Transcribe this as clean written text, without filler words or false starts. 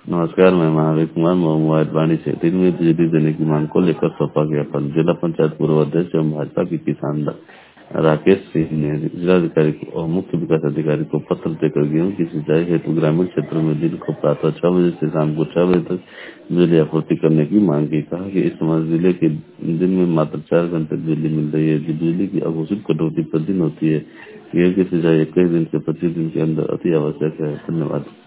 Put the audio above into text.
नमस्कार, मैं महावीर कुमार महुआ वाणी से 3 में बिजली देने की मांग को लेकर सौंपा ज्ञापन। जिला पंचायत पूर्व अध्यक्ष एवं भाजपा के किसान राकेश सिंह ने जिलाधिकारी और मुख्य विकास अधिकारी को पत्र देकर गेहूं की सिंचाई हेतु ग्रामीण क्षेत्रों में दिन को प्रातः 6 बजे से शाम को 6 बजे तक बिजली आपूर्ति करने की मांग की। कहा कि इस समय जिले के दिन में मात्र 4 घंटे बिजली मिल रही है। बिजली की अघोषित कटौती प्रतिदिन होती है। गेहूं की सिंचाई 21 दिन से 25 दिन के अंदर अति आवश्यक है। धन्यवाद।